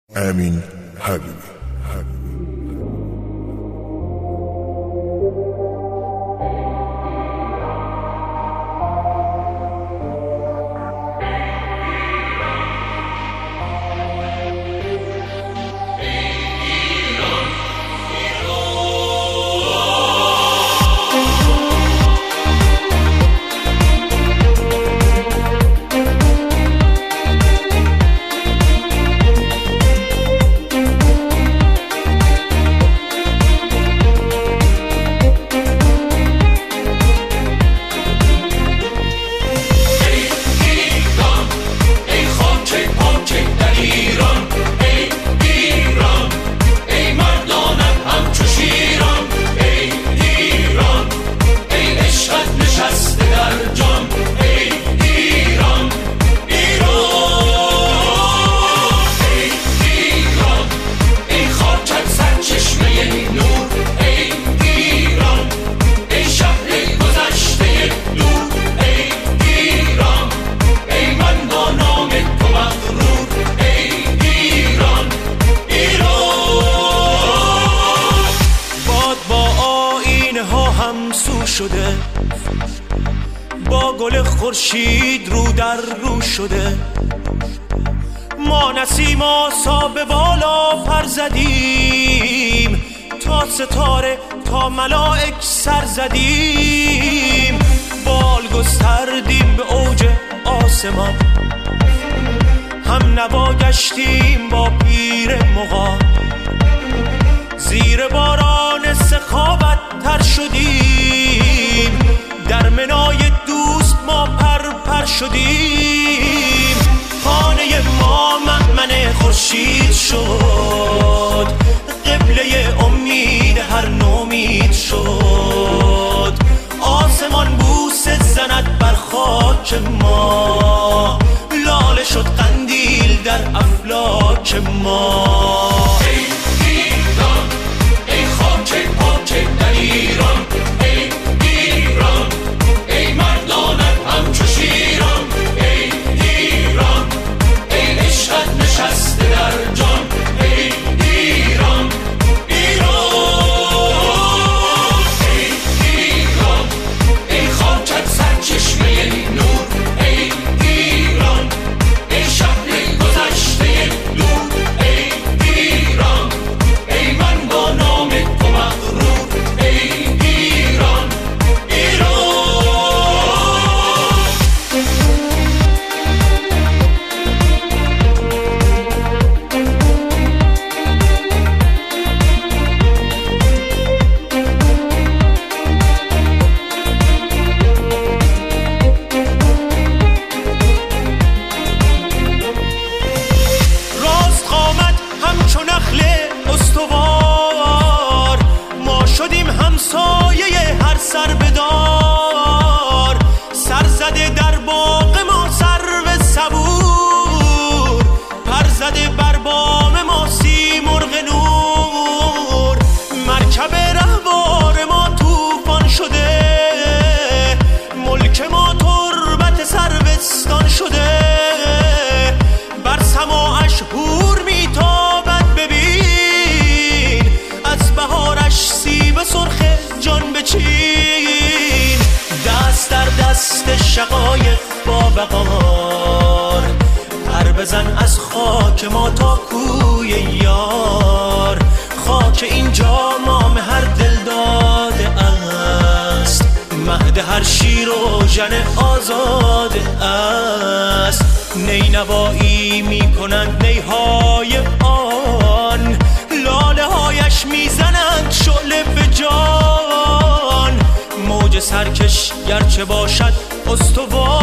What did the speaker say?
امین حبیبی. شده با گل خورشید رو در رو شده، ما نسیم آسا به بالا پر زدیم، تا ستاره تا ملائک سر زدیم، بال گستردیم به اوج آسمان، هم نوا گشتیم با پیر مغان، زیر باران سخاوت تر شدیم، در منای دوست ما پر شدیم، خانه ما مأمن خورشید شد، قبله امید هر نومید شد، آسمان بوسه زند بر خاک ما، لاله شد قندیل در افلاک ما. ایران ای ایران ای مردانت همچو شیران، ای ایران ای عشقت نشسته در جان، ای ایران ایران ای ایران ای خاکت سرچشمه نور، ای ایران ای شهر گذشته دور، ای ایران ای من با نام تو مغرور، شدیم همسایه هر سر بدار، سر زده در باغ ما سرو صبور، پر زده بر بام ما سیمرغ نور، مرکب رهوار ما طوفان شده، ملک ما تربت سروستان شده، بر سماعش هور میتابد ببین، از بهارش سیب سرخ جان بچین، دست در دست شقایق با وقار، پر بزن از خاک ما تا کوی یار، خاک اینجا مام هر دل داده است، مهد هر شیر و ژن آزاده است، نینوایی میکنند نیهای آن، لاله هایش میزنند شعله به جان، موج سرکش گرچه باشد استوار،